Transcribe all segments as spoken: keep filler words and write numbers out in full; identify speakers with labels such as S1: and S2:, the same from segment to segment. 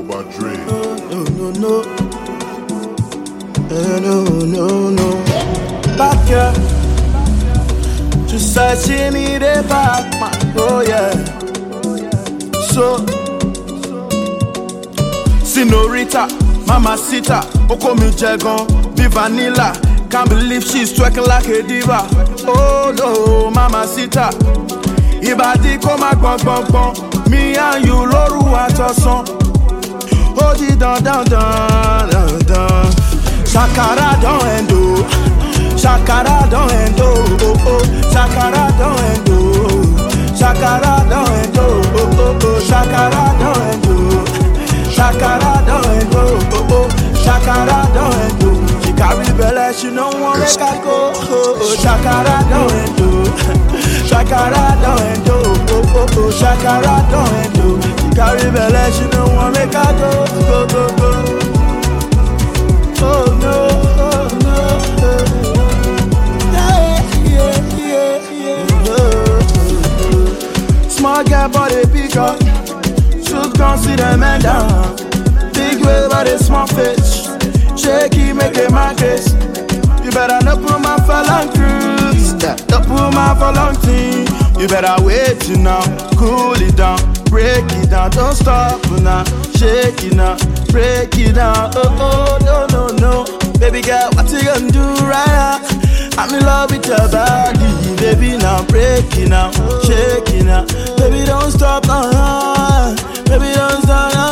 S1: by Dre.
S2: No, no, no, no, no, no, no. Back here, just say see me the back, man. Oh yeah. So, Senorita, Mamacita, Oko mi Jagon, be vanilla. Can't believe she's twerking like a diva. Oh no, Mamacita. Ibadi koma gbon gbon gbon. Me and you loru atosan. Hold it down, down, down, down, down. Shakara don't end oh. Shakara don't end oh, oh, oh. Shakara don't end oh. Shakara don't end oh, oh, oh. Shakara don't end oh. Shakara don't end oh, oh, oh. Shakara don't end oh. She carry belle, she no want make I go. Oh, oh. Shakara don't end oh. Shakara don't end oh, oh, oh, oh. Shakara don't end oh. She carry belle, she no want make I go, go, go, go. Oh no, oh no, yeah, yeah, yeah, yeah. Small girl body bigger, should come see the man down. Big wave body small fish, shaky make a market. You better not put my phalanx cruise, don't put my phalanx team. You better wait you now, cool it down, break it down, don't stop now, shake it now, break it down. Oh oh no no no, baby girl, what you gonna do right now? I'm in love with your body, baby now, break it now, shake it now, baby don't stop now, baby don't stop now.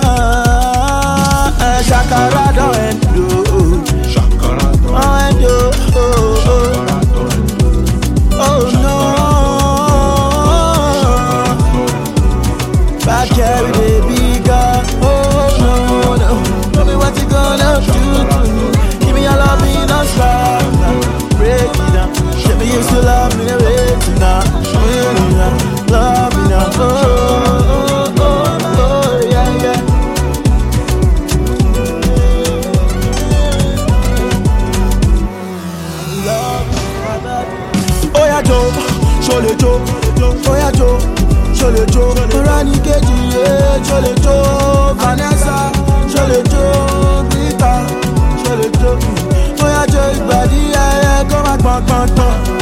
S2: Shakara don't end oh, Shakara don't end oh, oh, oh no. Back carry the bigger, oh no, no. Tell me what you gonna do to me. Give me your love, me no stop. Break it down. Show me you still love me, break it down. Love me now, oh, oh, oh, oh, yeah, yeah. Oh yeah, Joe, show le Joe, oh yeah, Joe. Jole Joe, Rani Keji, Jole Joe, Vanessa, Jole Joe, Rita, Jole Joe. Oh yeah, Joe, body, yeah, yeah, come back, back, back, back.